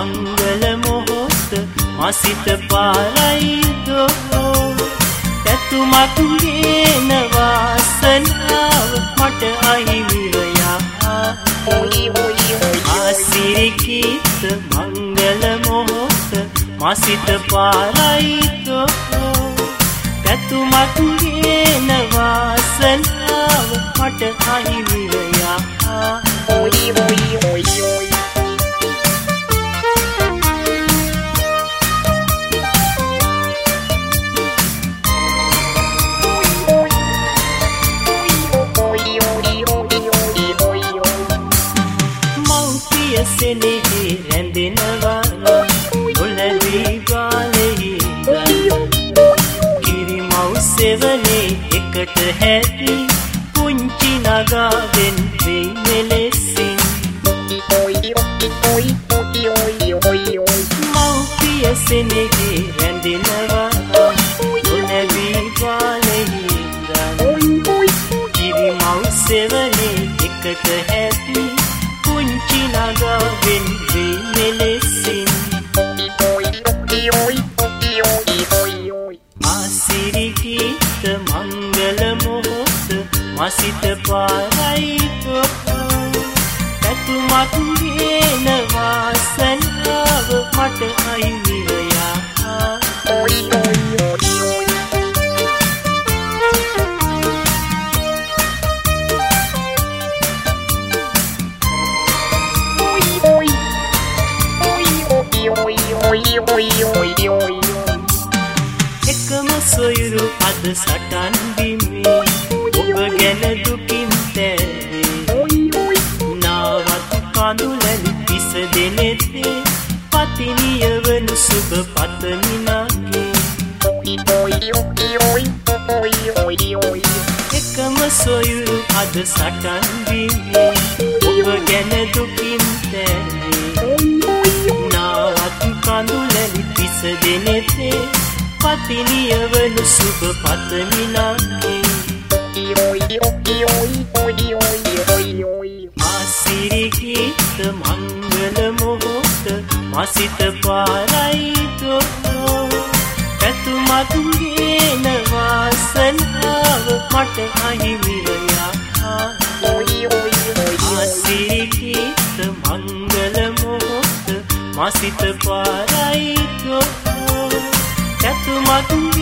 මංගල මොහොත මාසිත පාරයිදෝ පැතුමක් ගේන වාසනාව මට අහිමිවයා ආසිරිකිත මංගල මොහොත මාසිත පාරයිදෝ පැතුමක් ගේන වාසනාව මට අහිමිවයා සෙනෙහි රැඳෙනවා ඔලවි ගාලෙහි කිරි මව් සෙවනේ එකට හැටි පුංචි නගාවෙන් වෙයි මෙලෙසින් මව්පිය සෙනෙහි රැඳෙනවා ඔලවි ගාලෙහි කිරි මව් සෙවනේ එකට හැටි පුංචි නගාවෙන් වෙයි මෙලෙසින් ආසිරිකිත මංගල මොහොත මාසිත පාරයිදෝ පැතුමක් ගේන වාසනාව මට අහිමිවයා එකම සොයුරු අද සටන් බිමේ ඔබ ගැන දුකින් තැවේ නාවත් කඳුලැලි පිස දෙනෙතේ පතිනිය වනු සුබ පතමිනාගේ එකම සොයුරු අද සටන් බිමේ ඔබ ගැන දුකින් තැවේ නාවත් කඳුලැලි පිස දෙනෙතේ පතිනිය වනු සුබ පතමිනාගේ ආසිරිකිත මංගල මොහොත මාසිත පාරයිදෝ පැතුමක් ගේන වාසනාව මට අහිමිවයා ආසිරිකිත මංගල මොහොත මාසිත පාරයිදෝ පැතුමක්